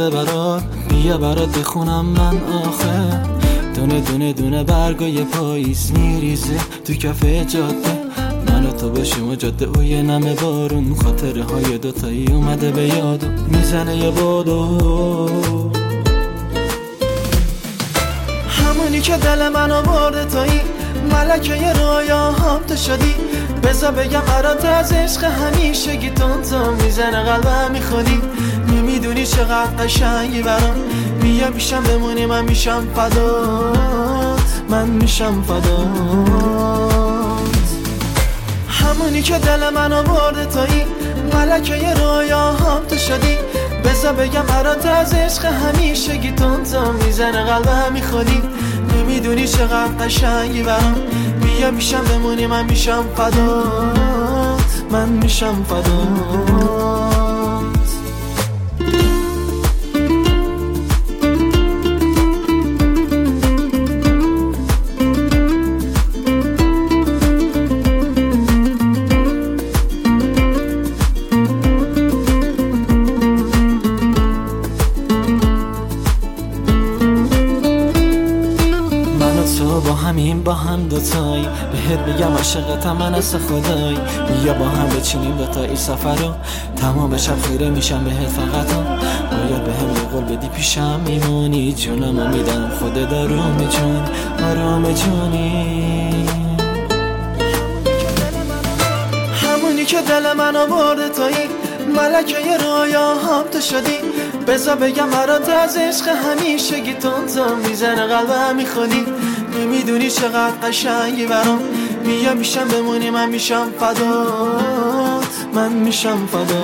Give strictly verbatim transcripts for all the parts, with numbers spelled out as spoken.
اومده برات، بیا برات بخونم من آخه. دونه دونه دونه برگای پاییز میریزه تو کف جاده، من و تو باشیم و جاده و یه نمه بارون، خاطره های دوتایی اومده به یادو میزنه یه بادو. همونی که دل منو برده تویی، ملکه رویاهام تو شدی. بذار بگم برات از عشق همیشگی تون تو میزنه قلبم میخونی. نمیدونی چقدر قشنگی برام، بیا پیشم بمونی من میشم فدات، من میشم فدات. همونی که دل منو برده تویی، ملکه رویاهام تو شدی. بذار بگم برات از عشق همیشگی تون تو میزنه قلبم میخونی. نمیدونی چقدر قشنگی برام، بیا پیشم بمونی من میشم فدات، من میشم فدات. تو با همین با هم دوتایی، بهت بگم عاشقتم من از خدایی. بیا با هم بچینیم دوتایی سفر رو، تمام شب خیره میشم بهت فقط رو. باید به هم یه قول بدی پیشم میمونی، جونمو میدم خودت آروم جون، آروم جونی. همونی که دل منو برده تویی، ملکه رویاهام تو شدی. بذار بگم برات از عشق همیشگی تون تو میزنه قلبم میخونی. نمیدونی چقدر قشنگی برام، بیا میشم بمونی من میشم فدات، من میشم فدات.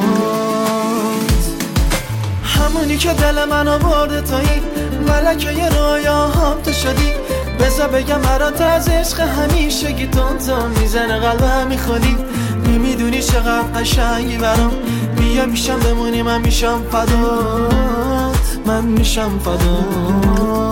همونی که دل منو برده تویی، ملکه رویاهام تو شدی. بذار بگم برات از عشق همیشگی تون تو میزنه قلبم میخونی. نمیدونی چقدر قشنگی برام، بیا میشم بمونی من میشم فدات، من میشم فدات.